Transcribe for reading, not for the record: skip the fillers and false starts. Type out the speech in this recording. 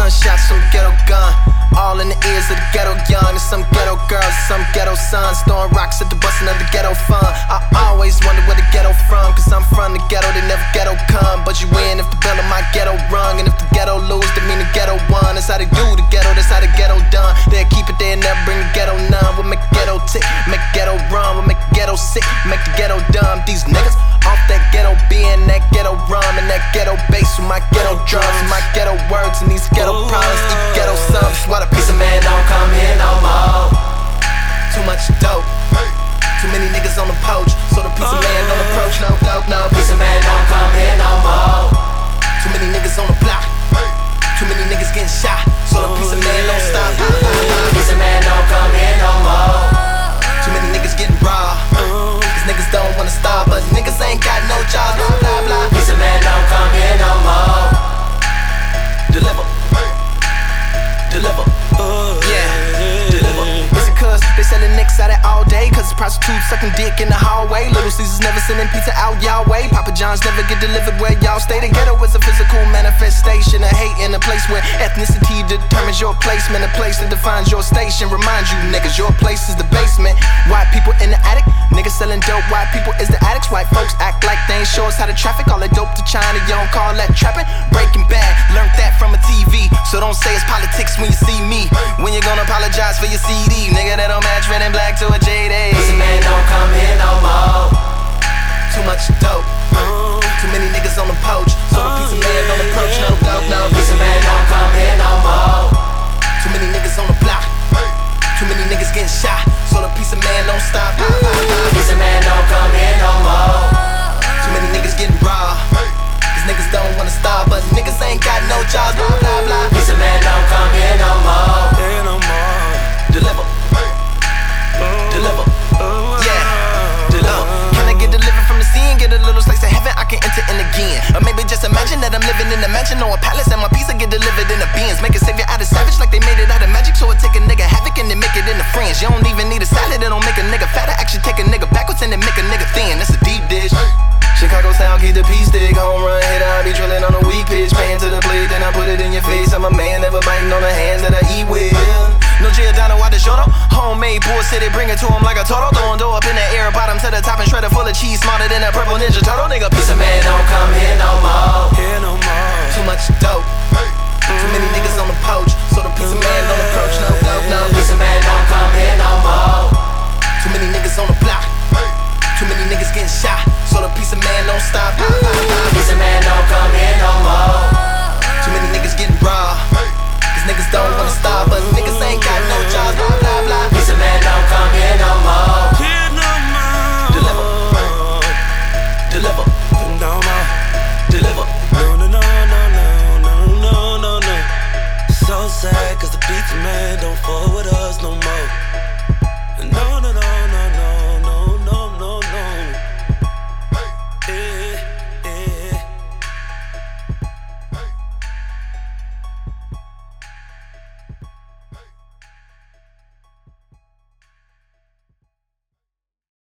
gunshots, some ghetto gun. All in the ears of the ghetto young. And some ghetto girls and some ghetto sons throwing rocks at the bustin' of the ghetto fun. I always wonder where the ghetto from, cause I'm from the ghetto, they never ghetto come. But you win if the bell of my ghetto rung. And if the ghetto lose, then mean the ghetto won. That's how they do the ghetto, that's how the ghetto done. They'll keep it there and never bring the ghetto none. We'll make the ghetto tick, make the ghetto run. We'll make the ghetto sick, make the ghetto dumb. These niggas off that ghetto beer and that ghetto rum and that ghetto bass with my ghetto drums and my ghetto words and these ghetto problems, eat ghetto subs. What a piece of man don't come here no more. Too much dope, too many niggas on the poach, so the piece of man don't approach no dope, no. Piece of man don't come here no more. Too many niggas on the block, too many niggas getting shot, so the piece of man don't stop. Piece of man don't come here no more. Too many niggas getting robbed, cause niggas don't wanna stop, but niggas ain't got no job, blah blah blah. Piece of man don't come here no more. Deliver, deliver, yeah, deliver. Listen, cuz they selling nicks out it all day, cause it's prostitutes sucking dick in the hallway. Little Caesars never sending pizza out y'all way. Papa John's never get delivered where y'all stay. The ghetto is a physical manifestation of hate in a place where ethnicity determines your placement. A place that defines your station. Remind you niggas, your place is the basement. White people in the attic, niggas selling dope. White people is the addicts. White folks act like they ain't show us how to traffic. All that dope to China, you don't call that trapping. Breaking Bad, learned that from a TV. So don't say it's politics when you see me. When you gonna apologize for your CD? Nigga, that don't match red and black to a JD. Piece of man don't come here no more. Too much dope, too many niggas on the poach, so the piece of man don't approach no dope, no. Piece of man don't come here no more. Too many niggas on the block, too many niggas getting shot, so the piece of man don't stop. Piece of man don't come here no more. Too many niggas getting robbed, cause niggas don't wanna stop, but niggas ain't got no jobs, blah blah blah. Piece of man don't come here no more. Deliver, deliver, yeah, deliver. Can I get delivered from the scene? Get a little slice of heaven, I can enter in again. Or maybe just imagine that I'm living in a mansion or a palace, and my pizza get delivered in a Benz. Make a savior out of savage like they made it out of magic, so it take a nigga havoc and then make it into friends. You don't even need a salad, it don't make a nigga fatter. Actually take a nigga backwards and then make a nigga thin. That's a deep dish. Chicago style, keep the peace stick. Home run hitter, I be drilling on a weak pitch. Paying to the plate, then I put it in your face. I'm a man, never biting on the hands that I eat with. No Giordano, why the shoto? Homemade bullshit, bring it to him like a turtle. Throwing dough up in the air, bottom to the top and shredder full of cheese. Smarter than a purple ninja turtle, nigga. Piece of man don't come here no more. Too much dope,